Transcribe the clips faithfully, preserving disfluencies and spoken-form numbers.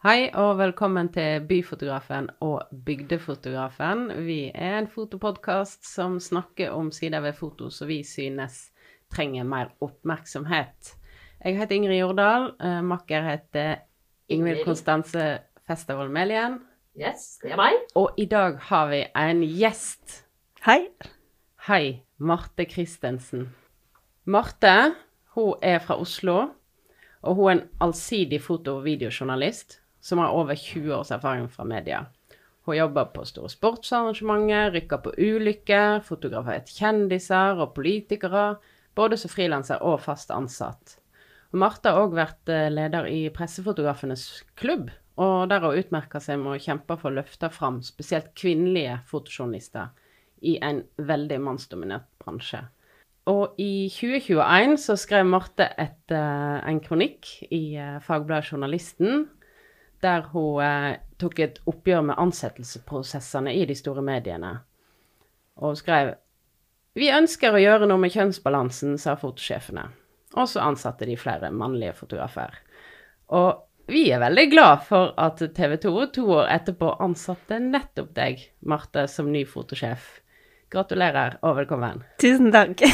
Hei og velkommen til Byfotografen og Bygdefotografen. Vi er en fotopodcast som snakker om sider ved foto som vi synes trenger mer oppmerksomhet. Jeg heter Ingrid Jordal, uh, makker heter Ingrid Konstanse Festival-Melien. Yes, det er meg. Og i dag har vi en gjest. Hei. Hei, Marte Christensen. Marte, hun er fra Oslo, og hun er en allsidig foto- og videojournalist som har over tjue års erfaring fra media. Hun jobber på store sportsarrangementer, rykker på ulykker, fotograferer kjendiser og politikere, både som frilanser og fast ansatt. Og Marte har også vært leder i Pressefotografenes klubb, og der hun utmerker seg med å kjempe for å løfte fram spesielt kvinnelige fotojournalister i en veldig mannsdominert bransje. Og i tjue tjueen så skrev Marte et, uh, en kronikk i uh, Fagbladet Journalisten, der hun uh, tok et oppgjør med ansettelsesprosessene i de store mediene. Og hun skrev, «Vi ønsker å gjøre noe med kjønnsbalansen», sa fotosjefene. Og så ansatte de flere mannlige fotografer. Og vi er veldig glad for at T V to to år etterpå ansatte nettopp deg, Marte, som ny fotosjef. Gratulerer og velkommen. Tusen takk.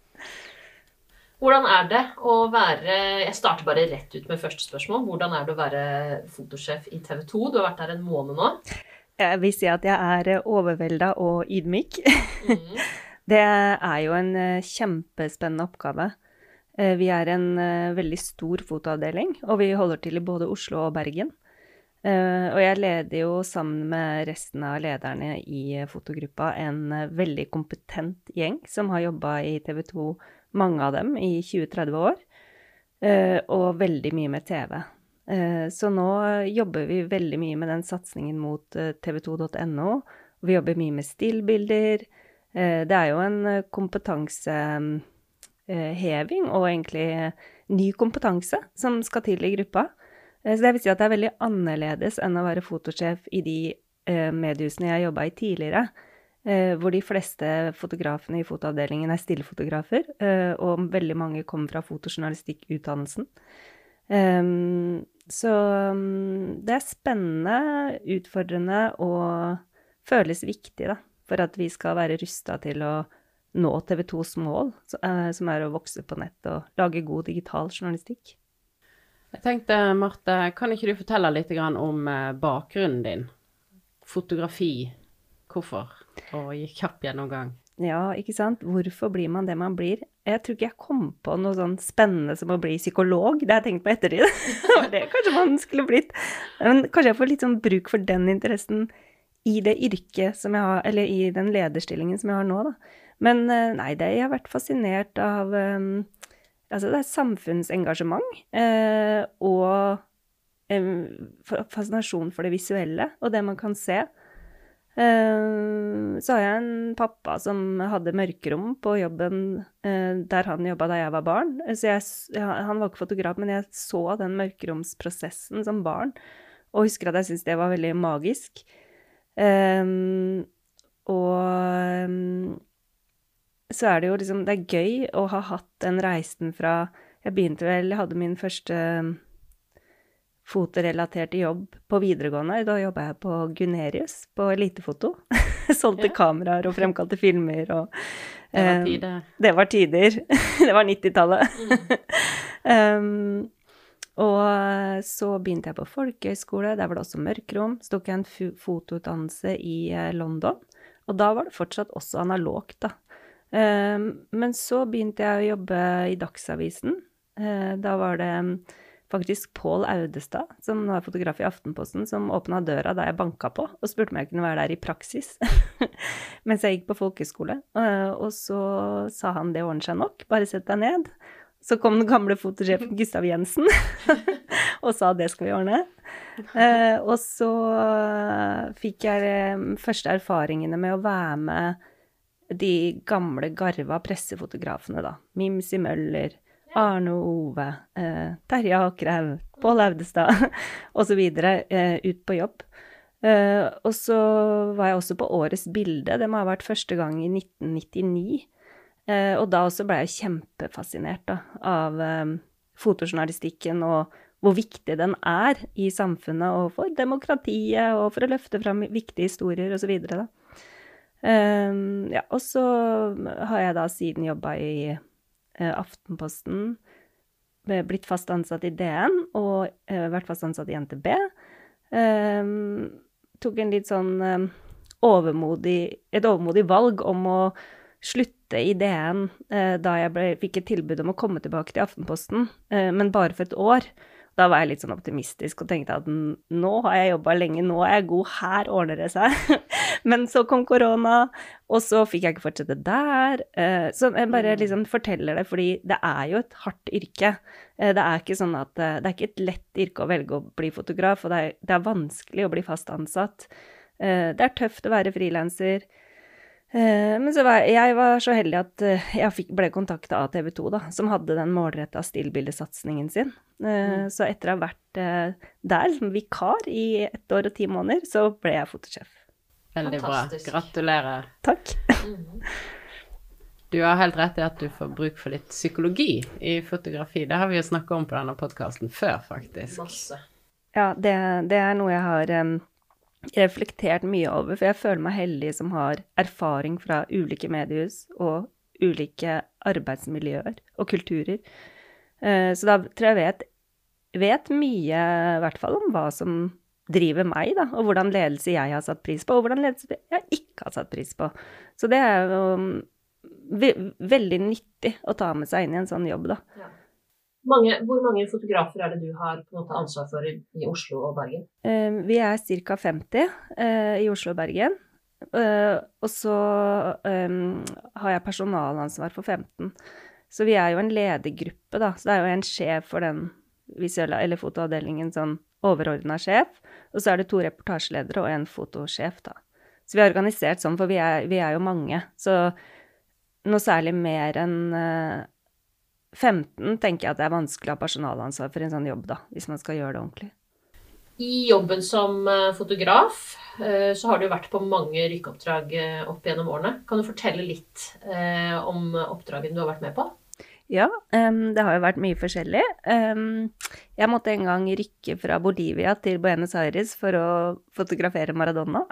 Hvordan er det å være, jeg starter bare rett ut med første spørsmål, hvordan er det å være fotosjef i T V to? Du har vært der en måned nå. Jeg vil si at jeg er overveldet og ydmyk. Mm. Det er jo en kjempespennende oppgave. Vi er en veldig stor fotoavdeling, og vi holder til i både Oslo og Bergen. Og jeg leder jo sammen med resten av lederne i fotogruppa en veldig kompetent gjeng som har jobbet i T V to, mange av dem, i tjue til tretti år, og veldig mye med T V. Så nå jobber vi veldig mye med den satsingen mot T V to punktum no. Vi jobber mye med stillbilder. Det er jo en kompetanseheving, og egentlig ny kompetanse som skal til i gruppa. Så det vil si at det er veldig annerledes enn å være fotosjef i de eh, mediehusene jeg jobbet i tidligere, eh, hvor de fleste fotografene i fotoavdelingen er stillefotografer, eh, og veldig mange kommer fra fotojournalistikkutdannelsen. Um, så um, det er spennende, utfordrende og føles viktig da, for at vi skal være rustet til å nå T V tos mål, eh, som er å vokse på nett og lage god digital journalistikk. Jeg tenkte, Marte, kan ikke du fortelle litt om bakgrunnen din? Fotografi, hvorfor? Og gikk kjapp gjennomgang. Ja, ikke sant? Hvorfor blir man det man blir? Jeg tror ikke jeg kom på noe sånn spennende som å bli psykolog. Det har jeg tenkt på ettertid. Det kanskje man skulle blitt. Men kanskje jeg får litt sånn bruk for den interessen i det yrket som jeg har, eller i den lederstillingen som jeg har nå da. Men nei, det, jeg har vært fascinert av... Um, Altså det er samfunnsengasjement eh, og eh, fascinasjon for det visuelle og det man kan se. Eh, så har jeg en pappa som hadde mørkerom på jobben eh, der han jobbet da jeg var barn. Så jeg, ja, han var ikke fotograf, men jeg så den mørkeromsprosessen som barn, og husker at jeg synes det var veldig magisk. Eh, og... så er det jo liksom, det er gøy å ha hatt den reisen fra, jeg begynte vel, jeg hadde min første fotorelaterte jobb på videregående, da jobbet jeg på Gunerius, på elitefoto, solgte ja. Kameraer og fremkalte filmer, og det var tider. Eh, det var tider, det var nittitallet. Mm. um, og så begynte jeg på folkehøyskole, der var det også mørkrom, så tok jeg en fotoutdannelse i London, og da var det fortsatt også analogt da. Um, men så begynte jeg å jobbe i Dagsavisen. Uh, da var det um, faktisk Pål Audestad, som var fotograf i Aftenposten, som åpnet døra da jeg banket på, og spurte om jeg kunne være der i praksis, mens jeg gikk på folkeskole. Uh, og så sa han det ordner seg nok, bare sett deg ned. Så kom den gamle fotosjefen Gustav Jensen, og sa det skal vi ordne. Uh, og så fikk jeg um, første erfaringene med å være med de gamle garva pressefotografene da. Mimsi Møller, Arne Ove, eh, Terje Akerhaug, Pål Audestad, og så videre, eh, ut på jobb. Eh, og så var jeg også på Årets bilde, det må ha vært første gang i nitten nittini. Eh, og da også ble jeg kjempefascinert da, av eh, fotojournalistikken og hvor viktig den er i samfunnet og for demokratiet og for å løfte frem viktige historier og så videre da. Um, ja, og så har jeg da siden jobbet i uh, Aftenposten, blitt fast ansatt i D N og uh, vært fast ansatt i N T B. Um, tok en litt sånn um, overmodig, et overmodig valg om å slutte i D N uh, da jeg ble, fikk et tilbud om å komme tilbake til Aftenposten, uh, men bare for et år. Da var jeg litt sånn optimistisk og tenkte at nå har jeg jobbet lenge, nå er jeg god, her ordner det seg. Men så kom korona, og så fikk jeg ikke fortsette der. Så jeg bare liksom forteller det, fordi det er jo et hardt yrke. Det er ikke sånn at, det er ikke et lett yrke å velge å bli fotograf, og det er, det er vanskelig å bli fast ansatt. Det er tøft å være frilanser. Men så var jeg, jeg var så heldig at jeg fikk, ble kontaktet av T V to da, som hadde den målrettede stillbildesatsningen sin. Mm. Så etter å ha vært der som vikar i ett år og ti måneder, så ble jeg fotosjef. Veldig Fantastisk. Bra. Gratulerer. Takk. Mm. Du har helt rett i at du får bruk for litt psykologi i fotografi. Det har vi jo snakket om på denne podcasten før, faktisk. Masse. Ja, det, det er noe jeg har um, reflektert mye over, for jeg føler meg heldig som har erfaring fra ulike mediehus og ulike arbeidsmiljøer og kulturer. Uh, så da tror jeg vet, vet mye, i hvert fall om hva som driver meg da, og hvordan ledelse jeg har satt pris på, og hvordan ledelse jeg ikke har satt pris på. Så det er jo um, ve veldig nyttig å ta med seg inn i en sånn jobb da. Ja. Mange, hvor mange fotografer er det du har på en måte ansvar for i, i Oslo og Bergen? Uh, vi er cirka femti uh, i Oslo og Bergen, uh, og så um, har jeg personalansvar for femten. Så vi er jo en ledergruppe da, så det er jo en sjef for den visuelle eller fotoavdelingen, sånn overordnet sjef, og så er det to reportasjeledere og en fotosjef da. Så vi er organisert sånn, for vi er, vi er jo mange, så noe særlig mer enn uh, femten tenker jeg at det er vanskelig å ha personalansvar for en sånn jobb da, hvis man skal gjøre det ordentlig. I jobben som fotograf så har du vært på mange rykkeoppdrag opp gjennom årene. Kan du fortelle litt om oppdragene du har vært med på? Ja, um, det har jo vært mye forskjellig. Um, jeg måtte en gang rykke fra Bolivia til Buenos Aires for å fotografere Maradona.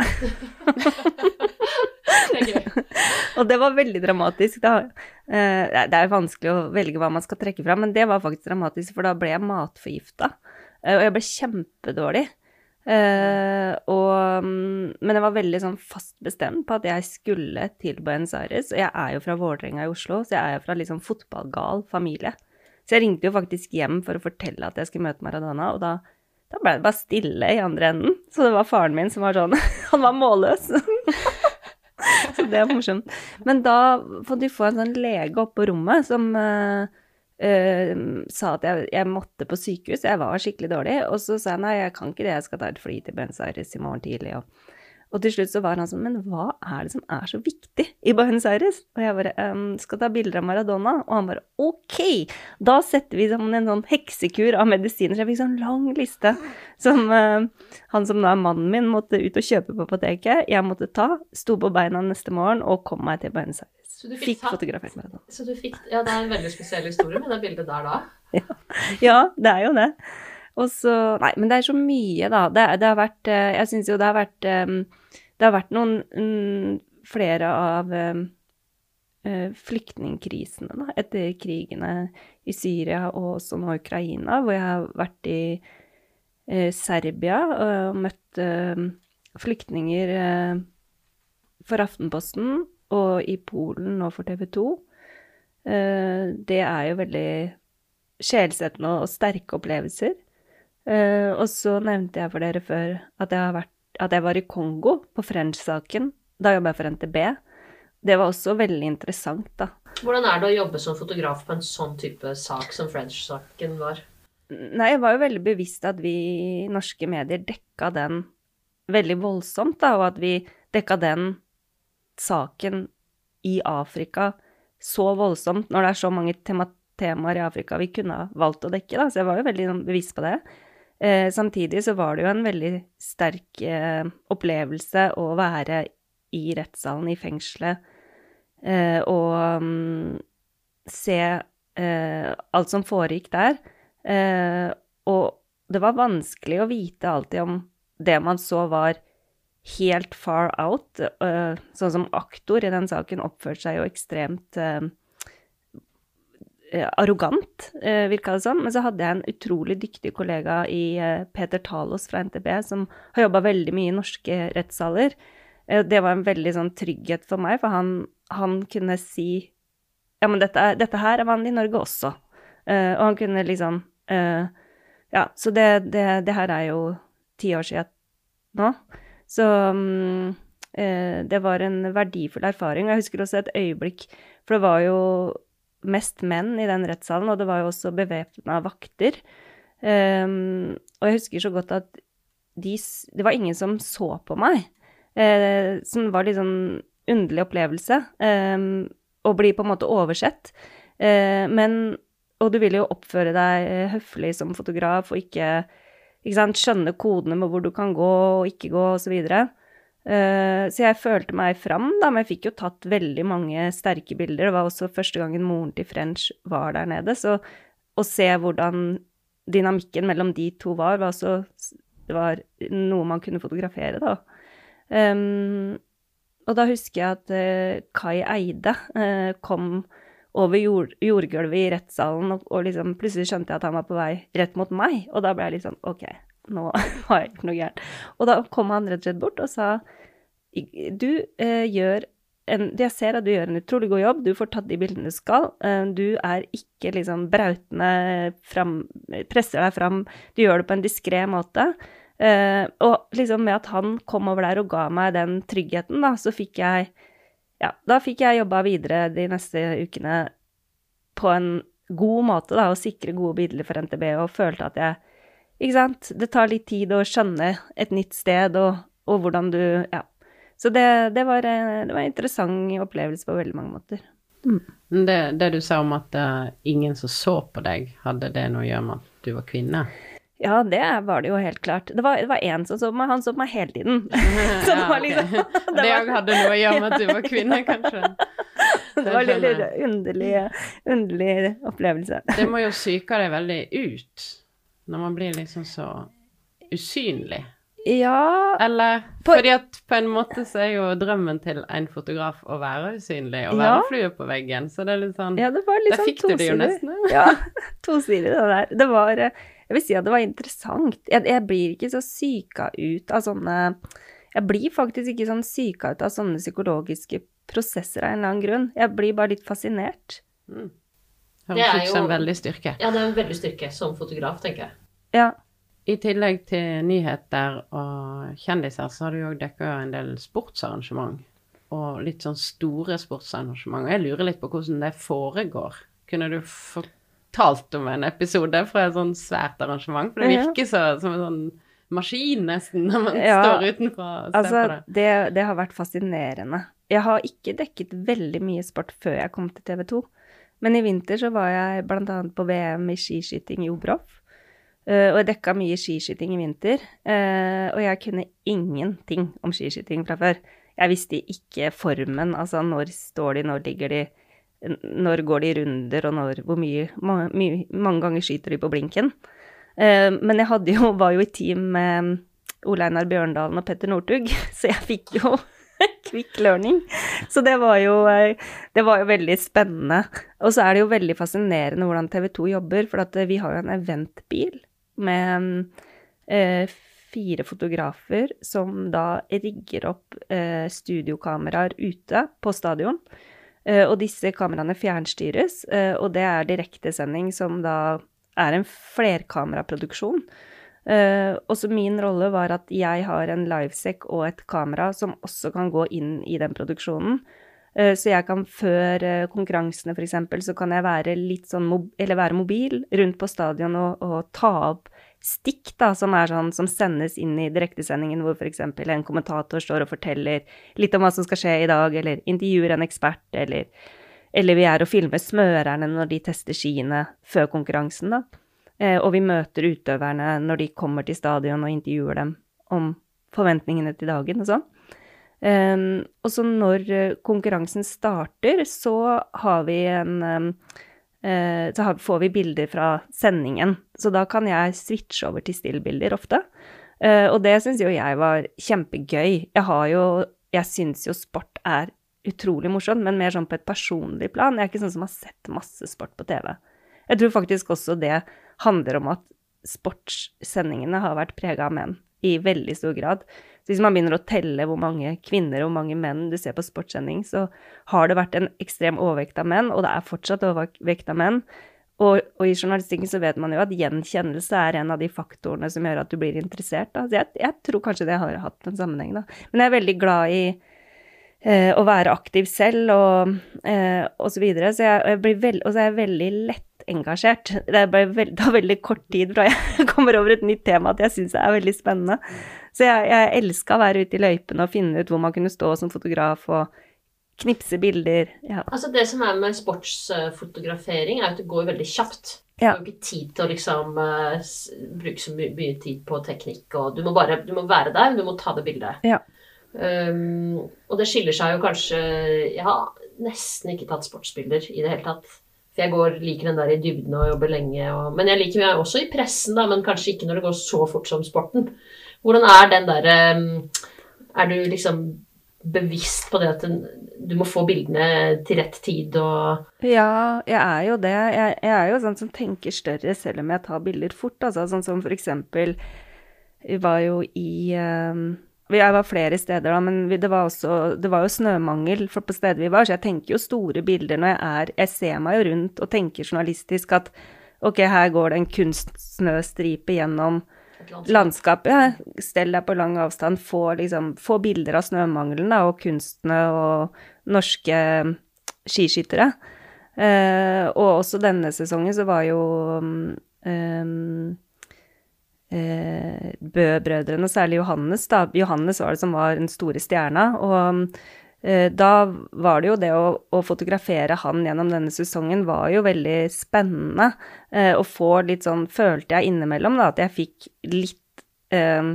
Det er gøy. Og det var veldig dramatisk da. Uh, det er vanskelig å velge hva man skal trekke fra, men det var faktisk dramatisk, for da ble jeg matforgiftet. Uh, og jeg ble kjempedårlig. Uh, og, men jeg var veldig sånn fast bestemt på at jeg skulle til Buenos Aires, og jeg er jo fra Vålerenga i Oslo, så jeg er jo fra liksom fotballgal familie. Så jeg ringte jo faktisk hjem for å fortelle at jeg skulle møte Maradona, og da, da ble det bare stille i andre enden. Så det var faren min som var sånn, han var målløs. Så det er morsomt. Men da får du få en sånn lege opp på rommet som uh, Uh, sa at jeg, jeg måtte på sykehus, jeg var skikkelig dårlig, og så sa jeg, nei, jeg kan ikke det, jeg skal ta et fly til Buenos Aires i morgen tidlig, og, og til slutt så var han sånn, men hva er det som er så viktig i Buenos Aires? Og jeg bare, um, skal ta bilder av Maradona, og han bare, ok, da setter vi sammen en sånn heksekur av medisiner, så jeg fikk sånn lang liste, som uh, han som da er mannen min måtte ut og kjøpe på apoteket, jeg måtte ta, sto på beina neste morgen, og kom meg til Buenos Aires. Så du fikk, fikk fotografert meg da. Så du fikk, ja, det er en veldig spesiell historie med det bildet der da. Ja, ja, det er jo det. Og så, nei, men det er så mye da. Det, det har vært, jeg synes jo det har vært, det har vært noen um, flere av um, flyktningkrisene da, etter krigene i Syria og også nå Ukraina, hvor jeg har vært i uh, Serbia og møtt uh, flyktninger uh, for Aftenposten, og i Polen og for T V to. Uh, det er jo veldig sjelsettende og sterke opplevelser. Uh, og så nevnte jeg for dere før at jeg, har vært, at jeg var i Kongo på French-saken. Da jobbet jeg for N T B. Det var også veldig interessant da. Hvordan er det å jobbe som fotograf på en sånn type sak som French-saken var? Nei, jeg var jo veldig bevisst at vi i norske medier dekket den veldig voldsomt da, og at vi dekket den saken i Afrika så voldsomt, når det er så mange tema temaer i Afrika vi kunne ha valgt å dekke da, så jeg var jo veldig bevisst på det. Eh, samtidig så var det jo en veldig sterk eh, opplevelse å være i rettssalen i fengselet, eh, og um, se eh, alt som foregikk der, eh, og det var vanskelig å vite alltid om det man så var helt far out, uh, sånn som aktor i den saken oppførte seg jo ekstremt uh, arrogant, uh, virket det som, men så hadde jeg en utrolig dyktig kollega i uh, Peter Talos fra N T B, som har jobbet veldig mye i norske rettssaler. Uh, det var en veldig sånn trygghet for meg, for han, han kunne si, ja, men dette, er, dette her er vanlig i Norge også. Uh, og han kunne liksom, uh, ja, så det, det, det her er jo ti år siden nå. Så um, eh, det var en verdifull erfaring. Jeg husker også et øyeblikk, for det var jo mest menn i den rettssalen, og det var jo også bevæpnede vakter. Um, og jeg husker så godt at de, det var ingen som så på meg, eh, som var litt sånn underlig opplevelse, um, å bli på en måte oversett. Eh, men, og du vil jo oppføre deg høflig som fotograf, og ikke... ikke sant, skjønne kodene med hvor du kan gå og ikke gå og så videre. Uh, så jeg følte meg fram da, men jeg fikk jo tatt veldig mange sterke bilder. Det var også første gangen moren til French var der nede, så å se hvordan dynamikken mellom de to var, var også, det var noe man kunne fotografere da. Um, og da husker jeg at uh, Kai Eide uh, kom over jord, jordgulvet i rettssalen, og, og liksom plutselig skjønte jeg at han var på vei rett mot meg, og da ble jeg litt sånn, ok, nå har jeg gjort noe gærent. Og da kom han rett og slett bort og sa, du eh, gjør en, jeg ser at du gjør en utrolig god jobb, du får tatt de bildene du skal, eh, du er ikke liksom brautende fram, presser deg fram, du gjør det på en diskret måte, eh, og liksom med at han kom over der og ga meg den tryggheten da, så fikk jeg Ja, da fikk jeg jobba videre de neste ukene på en god måte da, og sikre gode bilder for N T B, og følte at jeg, ikke sant, det tar litt tid å skjønne et nytt sted, og, og hvordan du, ja. Så det, det, var, det var en interessant opplevelse på veldig mange måter. Mm. Det, det du sa om at uh, ingen som så på deg, hadde det noe å gjøre med at du var kvinne? Ja, det var det jo helt klart. Det var, det var en som så på meg, han så på meg hele tiden. Så det var liksom... Ja, okay. Det, var... det hadde noe å gjøre med at du var kvinne, kanskje. Det var en litt underlig, underlig opplevelse. Det må jo syke deg veldig ut, når man blir liksom så usynlig. Ja... Eller, på... fordi at på en måte så er jo drømmen til en fotograf å være usynlig, og være ja. Flue på veggen, så det er litt sånn... Ja, det var litt sånn to sider. Der fikk du det jo nesten. Ja, to sider det der. Det var... Jeg vil si at det var interessant. Jeg, jeg blir ikke så syka ut av sånne... Jeg blir faktisk ikke sånn syka ut av sånne psykologiske prosesser av en eller annen grunn. Jeg blir bare litt fascinert. Mm. Høres ut som en veldig styrke. Ja, det er en veldig styrke som fotograf, tenker jeg. Ja. I tillegg til nyheter og kjendiser, så har du jo dekket en del sportsarrangement. Og litt sånn store sportsarrangement. Og jeg lurer litt på hvordan det foregår. Kunne du forklare talt om en episode fra et sånn svært arrangement, for det virker så, som en sånn maskin nesten, når man ja, står utenfor og ser altså, på det. det. Det har vært fascinerende. Jeg har ikke dekket veldig mye sport før jeg kom til T V to, men i vinter så var jeg blant annet på V M i skiskyting i Obrov, og jeg dekket mye skiskyting i vinter, og jeg kunne ingenting om skiskyting fra før. Jeg visste ikke formen, altså når står de, når ligger de, når går de runder, og når, hvor mye, mange, mange ganger skyter de på blinken. Uh, men jeg hadde jo, var jo i team med Ole Einar Bjørndalen og Petter Northug, så jeg fikk jo quick learning. Så det var jo, det var jo veldig spennende. Og så er det jo veldig fascinerende hvordan T V to jobber, for at vi har jo en eventbil med uh, fire fotografer som da rigger opp uh, studiokameraer ute på stadion. Uh, og disse kameraene fjernstyres, uh, og det er direktesending som da er en flerkameraproduksjon. Uh, og så min rolle var at jeg har en livesec og et kamera som også kan gå inn i den produksjonen. Uh, så jeg kan før uh, konkurransene for eksempel, så kan jeg være litt sånn, mob- eller være mobil rundt på stadion og, og ta opp stikk da, som er sånn, som sendes inn i direktesendingen, hvor for eksempel en kommentator står og forteller litt om hva som skal skje i dag, eller intervjuer en ekspert, eller, eller vi er og filmer smørerne når de tester skiene før konkurransen da. Eh, og vi møter utøverne når de kommer til stadion og intervjuer dem om forventningene til dagen og sånn. Um, og så når konkurransen starter, så har vi en... Um, eh, så har, får vi bilder fra sendingen. Så da kan jeg switche over til stillbilder ofte. Eh, og det synes jo jeg var kjempegøy. Jeg har jo, jeg synes jo sport er utrolig morsomt, men mer sånn på et personlig plan. Jeg er ikke sånn som har sett masse sport på T V. Jeg tror faktisk også det handler om at sportssendingene har vært preget av menn i veldig stor grad. Så hvis man begynner å telle hvor mange kvinner og hvor mange menn du ser på sportssending, så har det vært en ekstrem overvekt av menn, og det er fortsatt overvekt av menn. Og, og i journalistikken så vet man jo at gjenkjennelse er en av de faktorene som gjør at du blir interessert. Da. Så jeg, jeg tror kanskje det har hatt en sammenheng, da. Men jeg er veldig glad i eh, å være aktiv selv og, eh, og så videre. Så jeg, jeg blir veld, og så er jeg veldig lett engasjert. Det er bare veld, det er veldig kort tid fra jeg kommer over et nytt tema at jeg synes det er veldig spennende. Så jeg, jeg elsket å være ute i løypene og finne ut hvor man kunne stå som fotograf og knipse bilder. Ja. Altså det som er med sportsfotografering er at det går veldig kjapt. Du Ja. har jo ikke tid til å liksom uh, bruke så mye, mye tid på teknikk, og du må bare du må være der, du må ta det bildet. Ja. Um, og det skiller seg jo kanskje, jeg har nesten ikke tatt sportsbilder i det hele tatt. For jeg går, liker den der i dybden og jobber lenge. Og, men jeg liker meg også i pressen, da, men kanskje ikke når det går så fort som sporten. Hvordan er den der, er du liksom bevisst på det at den, du må få bildene til rett tid og... Ja, jeg er jo det. Jeg, jeg er jo sånn som tenker større selv om jeg tar bilder fort. Altså, sånn som for eksempel, vi var jo i... Um, jeg var flere steder da, men det var, også, det var jo snømangel på stedet vi var, så jeg tenker jo store bilder når jeg er... Jeg ser meg jo rundt og tenker journalistisk at ok, her går det en kunstsnøstripe gjennom landskapet. Stell deg på lang avstand, få, liksom, få bilder av snømangelen da, og kunstene og norske skiskyttere. Eh, og også denne sesongen så var jo um, eh, Bø-brødrene, særlig Johannes da. Johannes var det som var den store stjerna, og eh, da var det jo det å, å fotografere han gjennom denne sesongen var jo veldig spennende, eh, å få litt sånn, følte jeg innimellom da, at jeg fikk litt eh,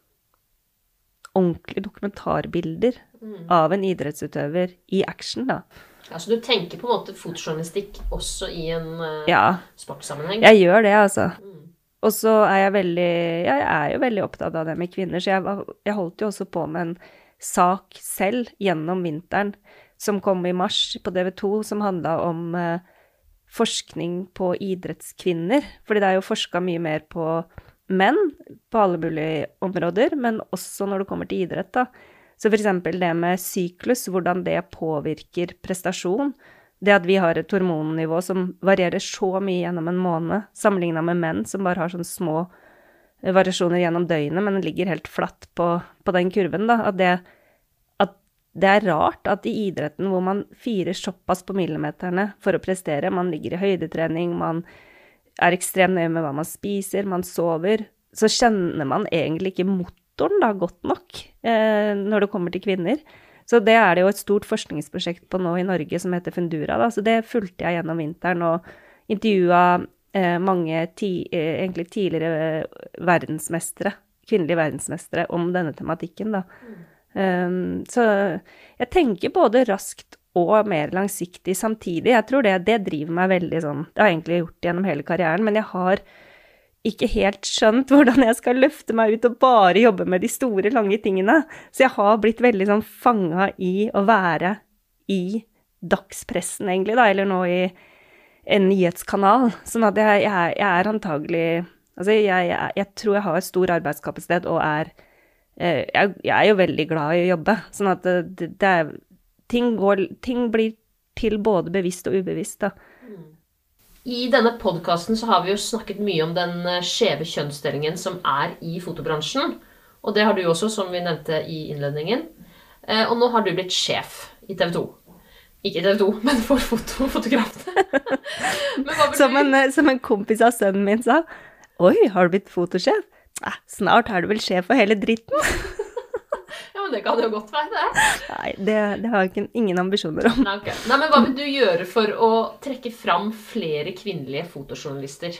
ordentlige dokumentarbilder mm. av en idrettsutøver i action da. Ja, så du tenker på en måte fotojournalistikk også i en uh, ja, sportssammenheng? Jeg gjør det, altså. Mm. Og så er jeg veldig, jeg er jo veldig opptatt av det med kvinner, så jeg, var, jeg holdt jo også på med en sak selv gjennom vinteren, som kom i mars på D V to, som handlet om uh, forskning på idrettskvinner, fordi det er jo forsket mye mer på menn, på alle mulige områder, men også når det kommer til idrett da. Så for eksempel det med syklus, hvordan det påvirker prestasjon, det at vi har et hormonnivå som varierer så mye gjennom en måned, sammenlignet med menn som bare har sånne små variasjoner gjennom døgnet, men ligger helt flatt på, på den kurven da, at det, at det er rart at i idretten hvor man firer såpass på millimeterne for å prestere, man ligger i høydetrening, man er ekstremt nøye med hva man spiser, man sover, så kjenner man egentlig ikke motoren da godt nok eh, når det kommer til kvinner. Så det er det jo et stort forskningsprosjekt på nå i Norge som heter Fundura da, så det fulgte jeg gjennom vinteren og intervjuet eh, mange ti, eh, egentlig tidligere verdensmestere, kvinnelige verdensmestere om denne tematikken da. Mm. Um, så jeg tenker både raskt og mer langsiktig samtidig. Jeg tror det, det driver meg veldig sånn, det har jeg egentlig gjort gjennom hele karrieren, men jeg har ikke helt skjønt hvordan jeg skal løfte meg ut og bare jobbe med de store, lange tingene. Så jeg har blitt veldig sånn fanget i å være i dagspressen egentlig da, eller nå i en nyhetskanal. Sånn at jeg, jeg, jeg er antagelig, altså jeg, jeg, jeg tror jeg har stor arbeidskapasitet og er, eh, jeg, jeg er jo veldig glad i å jobbe. Sånn at det, det er, ting, går, ting blir til både bevisst og ubevisst da. Mm. I denne podcasten så har vi jo snakket mye om den skjeve kjønnsdelingen som er i fotobransjen. Og det har du også, som vi nevnte i innledningen. Og nå har du blitt sjef i T V to. Ikke i T V to, men for foto, fotografene. som, en, som en kompis av sønnen min sa, oi, har du blitt fotosjef? Eh, snart er du vel sjef for hele dritten. Ja, men det kan jo godt være det. Nei, det, det har jeg ikke, ingen ambisjoner om. Nei, okay. Nei, men hva vil du gjøre for å trekke fram flere kvinnelige fotojournalister?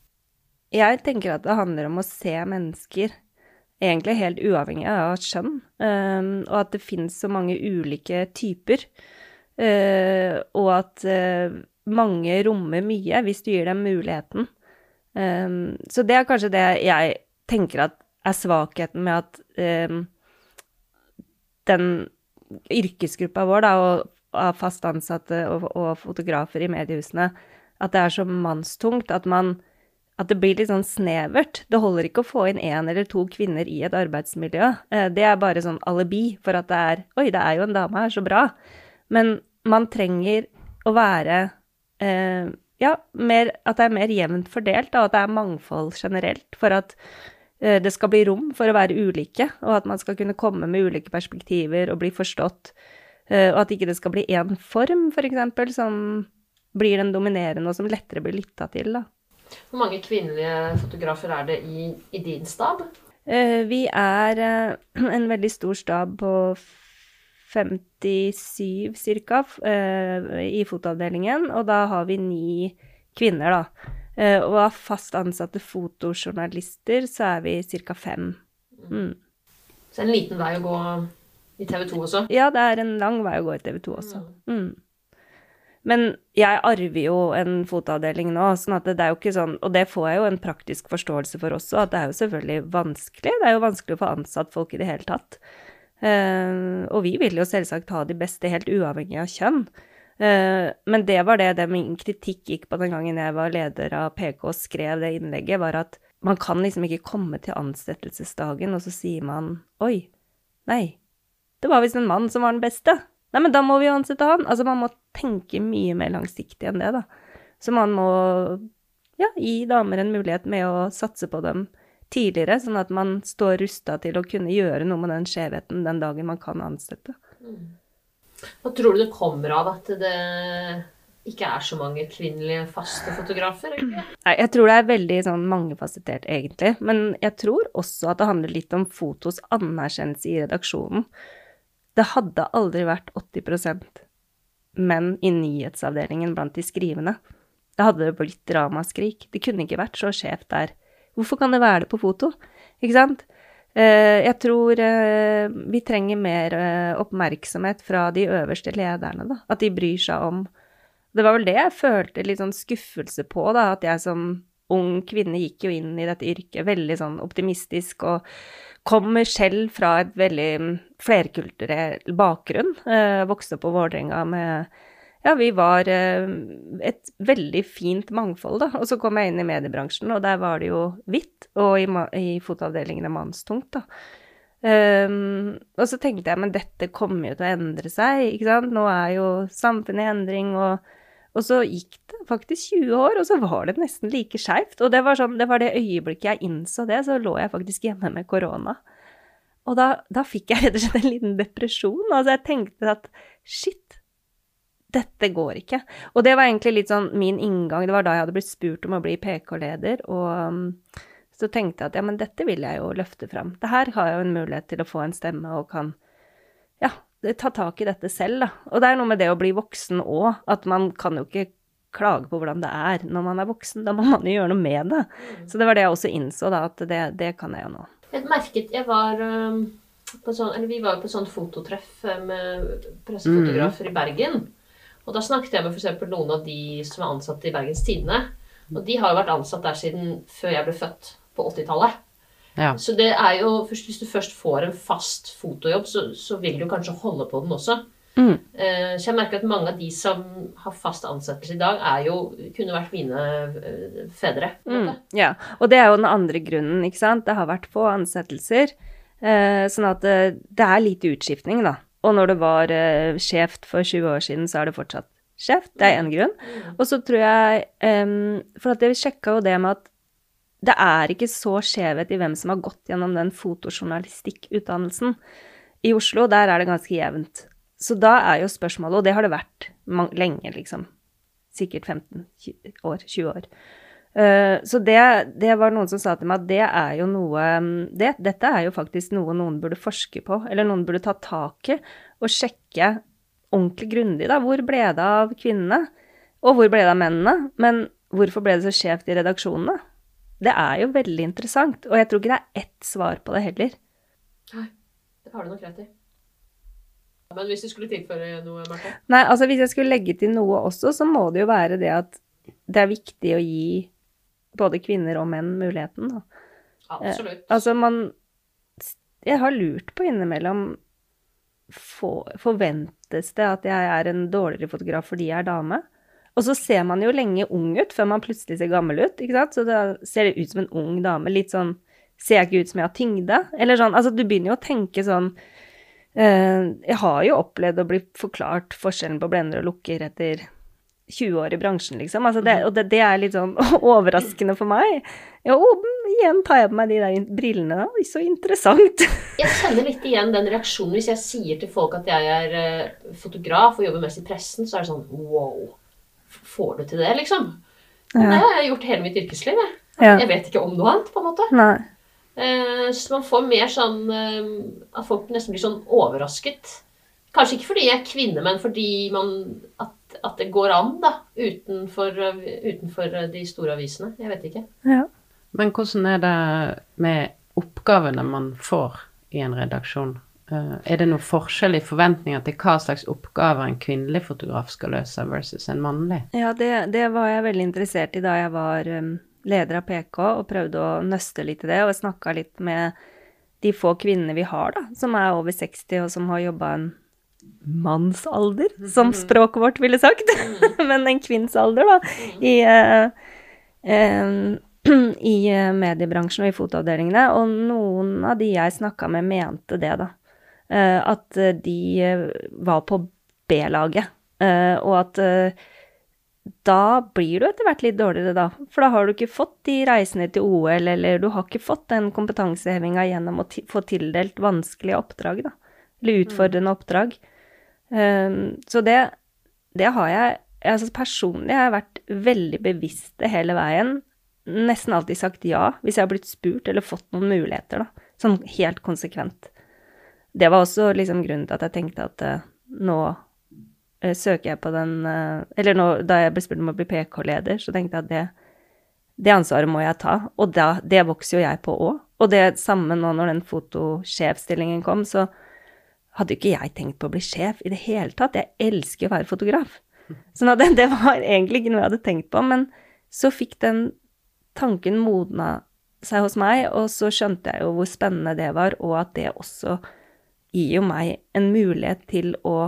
Jeg tenker at det handler om å se mennesker, egentlig helt uavhengig av kjønn, um, og at det finnes så mange ulike typer, uh, og at uh, mange rommer mye hvis du gir dem muligheten. Um, så det er kanskje det jeg tenker at er svakheten med at um, den yrkesgruppa vår da, og, av fast ansatte og, og fotografer i mediehusene, at det er så mannstungt at man at det blir litt sånn snevert. Det holder ikke å få inn en eller to kvinner i et arbeidsmiljø. Det er bare sånn alibi for at det er, oi, det er jo en dame her, så bra. Men man trenger å være, eh, ja, mer, at det er mer jevnt fordelt, og at det er mangfold generelt, for at eh, det skal bli rom for å være ulike, og at man skal kunne komme med ulike perspektiver og bli forstått, eh, og at ikke det skal bli en form, for eksempel, som blir den dominerende, og som lettere blir lyttet til, da. Hvor mange kvinnelige fotografer er det i, i din stab? Eh, vi er eh, en veldig stor stab på femtisju cirka eh, i fotoavdelingen, og da har vi ni kvinner da. Eh, og av fast ansatte fotojournalister så er vi cirka fem. Mm. Så en liten vei å gå i T V to også? Ja, det er en lang vei å gå i T V to også. Mm. Men jeg arver jo en fotoavdeling nå, sånn at det, det er jo ikke sånn, og det får jeg jo en praktisk forståelse for også, at det er jo selvfølgelig vanskelig, det er jo vanskelig å få ansatt folk i det hele tatt. Uh, og vi vil jo selvsagt ha de beste helt uavhengig av kjønn. Uh, men det var det, det min kritikk gikk på den gangen jeg var leder av P K og skrev det innlegget, var at man kan liksom ikke komme til ansettelsesdagen, og så sier man, oi, nei, det var visst en mann som var den beste. Nei, men da må vi jo ansette han. Altså, man må tenke mye mer langsiktig enn det, da. Så man må, ja, gi damer en mulighet med å satse på dem tidligere, sånn at man står rustet til å kunne gjøre noe med den skjevheten den dagen man kan ansette. Mm. Hva tror du det kommer av at det ikke er så mange kvinnelige faste fotografer, egentlig? Nei, jeg tror det er veldig sånn mangefasettert, egentlig. Men jeg tror også at det handler litt om fotos anerkjennelse i redaksjonen. Det hadde aldri vært åtti prosent menn i nyhetsavdelingen blant de skrivende. Det hadde det blitt dramaskrik. Det kunne ikke vært så skjevt der. Hvorfor kan det være det på foto? Ikke sant? Jeg tror vi trenger mer oppmerksomhet fra de øverste lederne, da. At de bryr seg om. Det var vel det jeg følte litt sånn skuffelse på, da. At jeg som ung kvinne gikk jo inn i dette yrket veldig sånn optimistisk og kommer selv fra et veldig flerkulturell bakgrunn. Eh, vokste opp på Vålerenga med, ja, vi var eh, et veldig fint mangfold, da. Og så kom jeg inn i mediebransjen, og der var det jo hvitt, og i, i fotoavdelingen er mannstungt, da. Um, og så tenkte jeg, men dette kommer jo til å endre seg, ikke sant? Nå er jo samfunnet i endring, og, og så gikk det faktisk tjue år, og så var det nesten like skjevt. Og det var, sånn, det var det øyeblikket jeg innså det, så lå jeg faktisk hjemme med korona. Og da, da fikk jeg rett og slett en liten depresjon. Altså jeg tenkte at, shit, dette går ikke. Og det var egentlig litt sånn min inngang. Det var da jeg hadde blitt spurt om å bli P K-leder, og um, så tenkte jeg at, ja, men dette vil jeg jo løfte frem. Det her har jeg jo en mulighet til å få en stemme, og kan, ja, ta tak i dette selv, da. Og det er noe med det å bli voksen også, at man kan jo ikke klage på hvordan det er når man er voksen. Da må man jo gjøre noe med det. Så det var det jeg også innså, da, at det, det kan jeg jo nå. Jeg merket, jeg var um, på sånn, eller vi var på sånn fototreff med pressefotografer mm. i Bergen, og da snakket jeg med for eksempel noen av de som er ansatt i Bergens Tidende, og de har jo vært ansatt der siden før jeg ble født på åttitallet. Ja. Så det er jo, hvis du først får en fast fotojobb, så, så vil du kanskje holde på den også. Mm. Så jeg merker at mange av de som har fast ansettelse i dag er jo, kunne vært mine fedre. Mm, ja, og det er jo den andre grunnen, ikke sant? Det har vært få ansettelser, eh, sånn at det, det er lite utskiftning da. Og når det var eh, skjeft for tjue år siden, så er det fortsatt skjeft. Det er en grunn. Mm. Og så tror jeg, eh, for at jeg sjekket jo det med at det er ikke så skjevhet i hvem som har gått gjennom den fotojournalistikkutdannelsen. I Oslo, der er det ganske jevnt. Så da er jo spørsmålet, og det har det vært lenge, liksom, sikkert femten år, tjue år. Uh, så det, det var noen som sa til meg at det er jo noe, det, dette er jo faktisk noe noen burde forske på, eller noen burde ta tak i og sjekke ordentlig grundig da. Hvor ble det av kvinnene? Og hvor ble det av mennene? Men hvorfor ble det så skjevt i redaksjonene? Det er jo veldig interessant, og jeg tror ikke det er ett svar på det heller. Nei, det har du nok rett i. Men hvis du skulle tilføre noe, Marte? Nei, altså hvis jeg skulle legge til noe også, så må det jo være det at det er viktig å gi både kvinner og menn muligheten, da. Absolutt. Eh, altså man, jeg har lurt på innimellom, for, forventes det at jeg er en dårligere fotograf fordi jeg er dame? Og så ser man jo lenge ung ut, før man plutselig ser gammel ut, ikke sant? Så da ser det ut som en ung dame, litt sånn, ser jeg ikke ut som jeg har tyngde? Eller sånn, altså du begynner jo å tenke sånn, Uh, jeg har jo opplevd å bli forklart forskjellen på blender og lukker etter tjue år i bransjen, liksom. Altså det, og det, det er litt sånn overraskende for meg. Jo, igjen tar jeg på meg de der brillene da. Så interessant. Jeg kjenner litt igjen den reaksjonen hvis jeg sier til folk at jeg er uh, fotograf og jobber mest i pressen, så er det sånn, wow, får du til det, liksom? Ja. Det har jeg gjort hele mitt yrkesliv, jeg. Ja. Jeg vet ikke om noe annet, på en måte. Nei. Så man får mer sånn at folk nesten blir sånn overrasket. Kanskje ikke fordi jeg er kvinne, men fordi man, at, at det går an da, utenfor, utenfor de store avisene. Jeg vet ikke. Ja. Men hvordan er det med oppgavene man får i en redaksjon? Er det noe forskjell i forventninger til hva slags oppgaver en kvinnelig fotograf skal løse versus en mannlig? Ja, det, det var jeg veldig interessert i da jeg var leder av P K og prøvde å nøste litt i det, og jeg snakket litt med de få kvinnene vi har da, som er over seksti og som har jobbet en mannsalder, som språket vårt ville sagt, men en kvinnsalder da, i, uh, uh, i mediebransjen og i fotoavdelingene, og noen av de jeg snakket med mente det da, uh, at de var på B-laget, uh, og at uh, da blir du etter hvert litt dårligere da, for da har du ikke fått de reisene til O L, eller du har ikke fått den kompetansehevinga gjennom å få tildelt vanskelige oppdrag da, eller utfordrende oppdrag. Um, så det, det har jeg, altså personlig har jeg vært veldig bevisst hele veien, nesten alltid sagt ja, hvis jeg har blitt spurt eller fått noen muligheter da, sånn helt konsekvent. Det var også liksom grunnen til at jeg tenkte at uh, nå søker jeg på den, eller nå, da jeg ble spurt om å bli P K-leder, så tenkte jeg at det, det ansvaret må jeg ta, og da, det vokser jo jeg på også. Og det samme nå når den fotosjefstillingen kom, så hadde jo ikke jeg tenkt på å bli sjef i det hele tatt. Jeg elsker å være fotograf. Så det, det var egentlig ikke noe jeg hadde tenkt på, men så fikk den tanken modna seg hos meg, og så skjønte jeg jo hvor spennende det var, og at det også gir jo meg en mulighet til å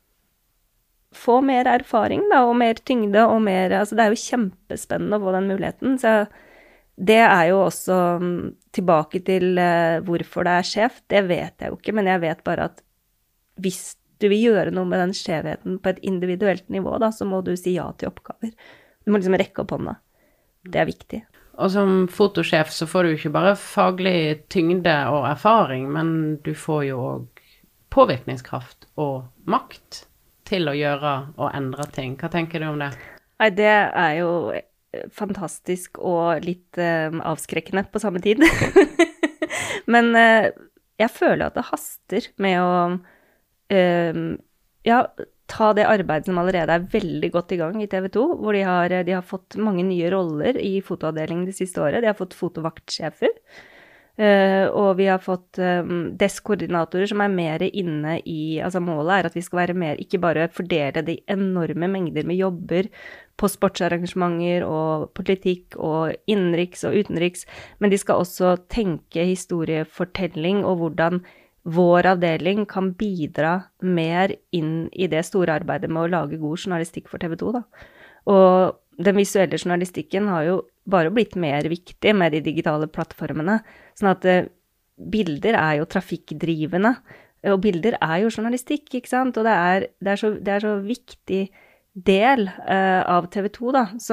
få mer erfaring da, og mer tyngde, og mer, altså det er jo kjempespennende å få den muligheten, så det er jo også tilbake til uh, hvorfor det er skjevt, det vet jeg jo ikke, men jeg vet bare at hvis du vil gjøre noe med den skjevheten på et individuelt nivå da, så må du si ja til oppgaver. Du må liksom rekke opp hånda. Det er viktig. Og som fotosjef så får du ikke bare faglig tyngde og erfaring, men du får jo også påvirkningskraft og makt til å gjøre og endre ting. Hva tenker du om det? Nei, det er jo fantastisk og litt uh, avskrekkende på samme tid. Men uh, jeg føler at det haster med å uh, ja, ta det arbeidet som allerede er veldig godt i gang i T V to, hvor de har, de har fått mange nye roller i fotoavdelingen det siste året. De har fått fotovaktssjefer. Uh, og vi har fått um, desk-koordinatorer som er mer inne i, altså målet er at vi skal være mer, ikke bare fordele de enorme mengder med jobber på sportsarrangementer og politikk og innenriks og utenriks, men de skal også tenke historiefortelling og hvordan vår avdeling kan bidra mer inn i det store arbeidet med å lage god journalistikk for T V to da. Og den visuelle journalistikken har jo bare blitt mer viktig med de digitale plattformene, sånn at uh, bilder er jo trafikkdrivende, og bilder er jo journalistikk, ikke sant? Og det er, det er, så, det er så viktig del uh, av T V to da, så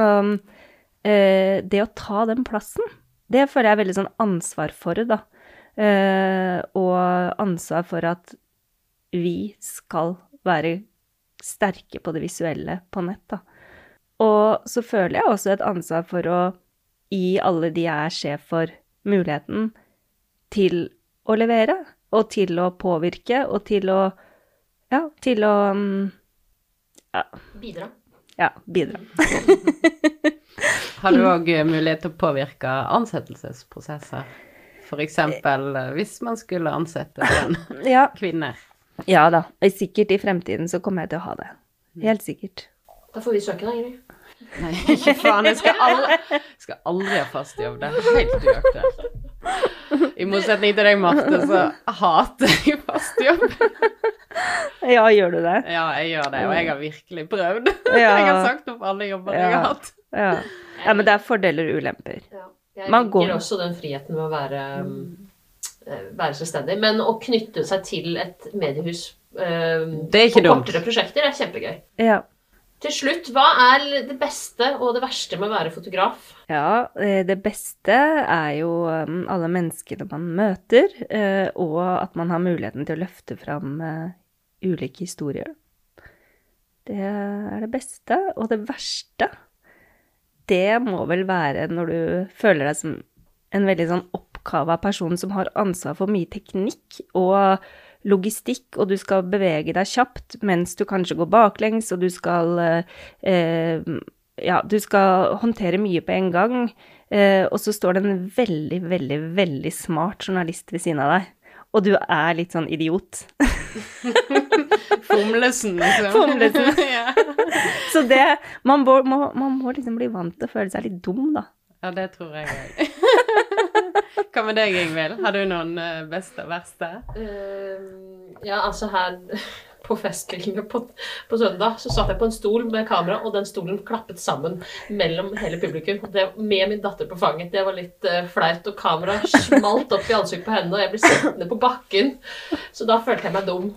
uh, det å ta den plassen, det føler jeg veldig sånn ansvar for da, uh, og ansvar for at vi skal være sterke på det visuelle på nett da. Og så føler jeg også et ansvar for å gi alle de jeg er sjef for muligheten til å levere, og til å påvirke, og til å, ja, til å, um, ja. Bidra. Ja, bidra. Har du også mulighet til å påvirke ansettelsesprosesser? For eksempel hvis man skulle ansette en ja. kvinne. Ja da, sikkert i fremtiden så kommer jeg til å ha det. Helt sikkert. Da får vi søke da, Ingrid. Nei, ikke faen, jeg skal aldri, skal aldri ha fast jobb, det er helt uaktuelt. I motsetning til deg, Marte, så hater jeg fast jobb. Ja, gjør du det? Ja, jeg gjør det, og jeg har virkelig prøvd. Ja. Jeg har sagt opp alle jobber jeg har hatt. Ja. Ja, men det er fordeler og ulemper. Ja. Jeg Man liker går- også den friheten med å være, um, eh, være selvstendig. Men å knytte seg til et mediehus um, Det er ikke på dumt. kortere prosjekter er kjempegøy. Ja. Til slutt, hva er det beste og det verste med å være fotograf? Ja, eh, det beste er jo um, alle menneskene man møter, eh, og at man har muligheten til å løfte fram eh, ulike historier. Det er det beste, og det verste, det må vel være når du føler deg som en veldig sånn oppkava person som har ansvar for mye teknikk og logistikk, og du skal bevege deg kjapt mens du kanskje går baklengs, og du skal, eh, ja, du skal håndtere mye på en gang, eh, og så står det en veldig, veldig, veldig smart journalist ved siden av deg, og du er litt sånn idiot. Fomlesen, liksom. Fomlesen. Ja. Så det, man må, må, man må liksom bli vant til å føle seg litt dum, da. Ja, det tror jeg også. Hva med deg, Ingvild? Har du noen eh, beste og verste? Uh, ja, altså her på festkvelden på, på søndag, så satt jeg på en stol med kamera, og den stolen klappet sammen mellom hele publikum. Det, med min datter på fanget. Det var litt uh, flaut, og kamera smalt opp i ansiktet på henne, og jeg ble sittende på bakken. Så da følte jeg meg dum.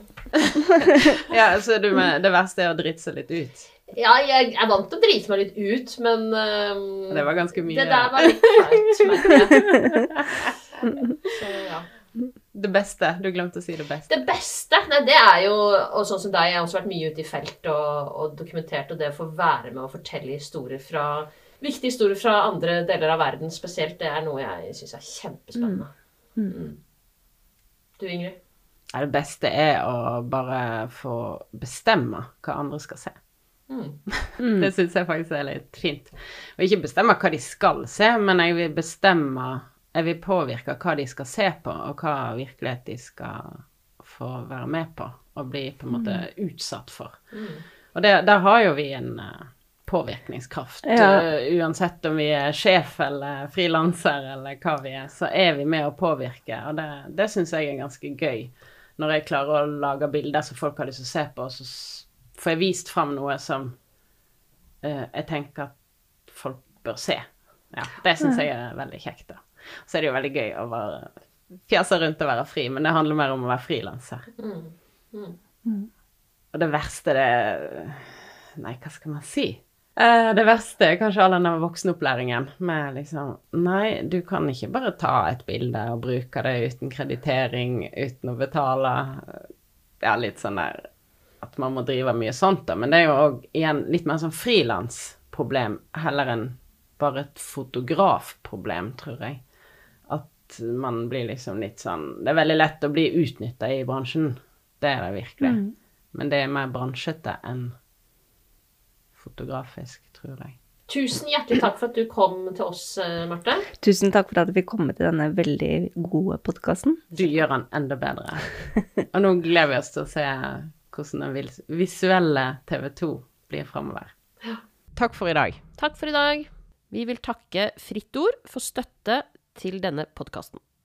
Ja, så du med, det verste er å drite seg litt ut. Ja, jeg er vant til å drite meg litt ut, men um, Det var ganske mye. det der var litt flaut, merker jeg. Så ja. Det beste, du glemte å si det beste. Det beste, nei, det er jo, og sånn som deg, jeg har også vært mye ute i felt og, og dokumentert, og det å få være med og fortelle historier fra, viktige historier fra andre deler av verden spesielt, det er noe jeg synes er kjempespennende. Mm. Mm. Du, Ingrid? Ja, det beste er å bare få bestemme hva andre skal se. Mm. Det synes jeg faktisk er litt fint. Og ikke bestemme hva de skal se, men jeg vil bestemme, jeg vil påvirke hva de skal se på, og hva virkelighet de skal få være med på, og bli på en måte utsatt for. Mm. Og det, der har jo vi en uh, påvirkningskraft. Ja. Uh, uansett om vi er sjef eller frilanser eller hva vi er, så er vi med å påvirke, og det, det synes jeg er ganske gøy. Når jeg klarer å lage bilder som folk har lyst til å se på, så får jeg vist frem noe som uh, jeg tenker at folk bør se. Ja, det synes jeg er veldig kjekt da. Så er det jo veldig gøy å være fjase rundt og være fri, men det handler mer om å være frilanser. Mm. Mm. Mm. Og det verste det... Nei, hva skal man si? Uh, det verste er kanskje all denne voksenopplæringen med liksom, nei, du kan ikke bare ta et bilde og bruke det uten kreditering, uten å betale. Ja, litt sånn der, at man må drive mye sånt da, men det er jo også igjen litt mer sånn frilansproblem, heller enn bare et fotografproblem, tror jeg. At man blir liksom litt sånn, det er veldig lett å bli utnyttet i bransjen, det er det virkelig. Mm. Men det er mer bransjete enn fotografisk, tror jeg. Tusen hjertelig takk for at du kom til oss, Marte. Tusen takk for at vi kom til denne veldig gode podcasten. Du gjør den enda bedre. Og nå gleder vi oss til å se hvordan den vis- visuelle T V to blir fremover. Takk for i dag. Takk for i dag. Vi vil takke Fritt Ord for støtte til denne podcasten.